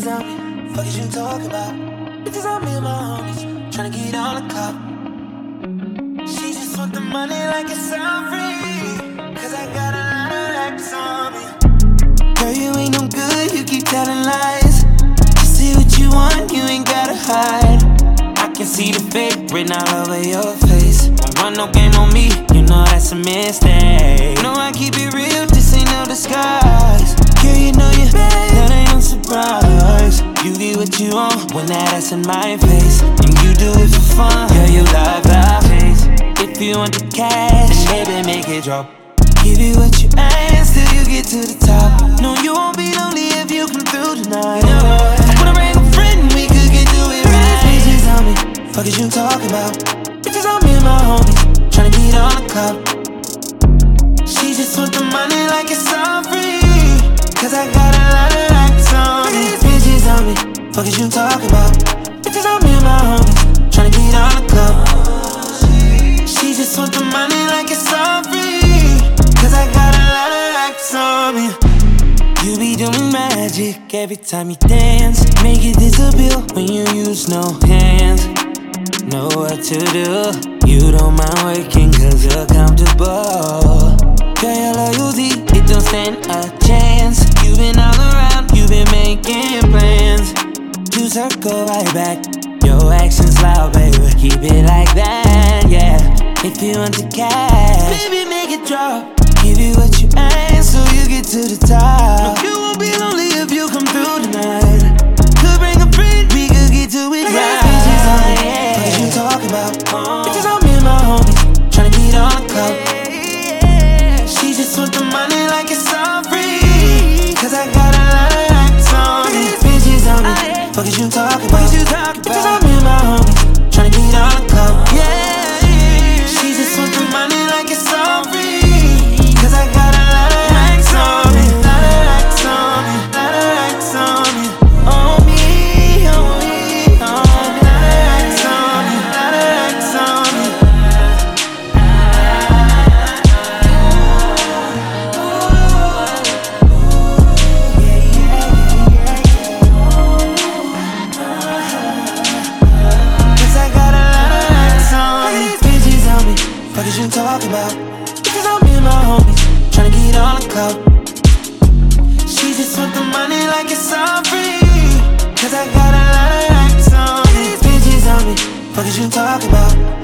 bitches on me. Fuck is you talking about? Bitches on me and my homies, tryna get on the cup. She just want the money like it's all free, cause I got a lot of racks on me. Girl, you ain't no good, you keep telling lies. Just say what you want, you ain't gotta hide. I can see the fake written all over your face. Won't run no game on me, you know that's a mistake. No, I keep it real, this ain't no disguise. Girl, you know you bad, that ain't no surprise. You get what you want when that ass in my face, and you do it for fun. Girl, you love the chase. If you want the cash, then baby make it drop. Give you what you ask till you get to the top. No, you won't be lonely if you come through tonight. No, I wanna bring a friend, we could get to it right. Bitches on me, fuck is you talking about? Bitches on me and my homies, tryna get on the cup. She just want the money like it's all free, cause I got a lot of racks on me. Bitches on me, fuck is you talking about? Bitches on me and my homies, tryna get on the cup. She just want the money like it's all free, cause I got a lot of racks on me. You be doing magic every time you dance, make it disappear when you use no hands. Know what to do, you don't mind working cause you're comfortable. Girl, your loyalty, it don't stand a chance. You been all around, you been making plans. You circle right back, your actions loud, baby. Keep it like that, yeah. If you want the cash, baby, make it drop. Give you what you ask, so you get to the top. No, you won't be lonely if you come through tonight. Could bring a friend, we could get to it right. Bitches on me, what you talking about? Bitches on me and my homies, tryna get on the cup. She just want the money like it's all free, cause I got a lot of racks on me. Bitches on me, what you talking about? Bitches on me and my homies, tryna get on the cup. Yeah, she just want the money like it's all free, cause I got a lot of racks on me. Lot of racks on me, lot of racks on me. On me, on me, on me. Lot of racks on me, lot of racks on me. Cause I got a lot of racks on me. Bitches on me, fuck is you talking about? Bitches on me and my homies, tryna get on the cup. She just want the money like it's all free, cause I got a lot of racks on me. Bitches on me, fuck is you talking about?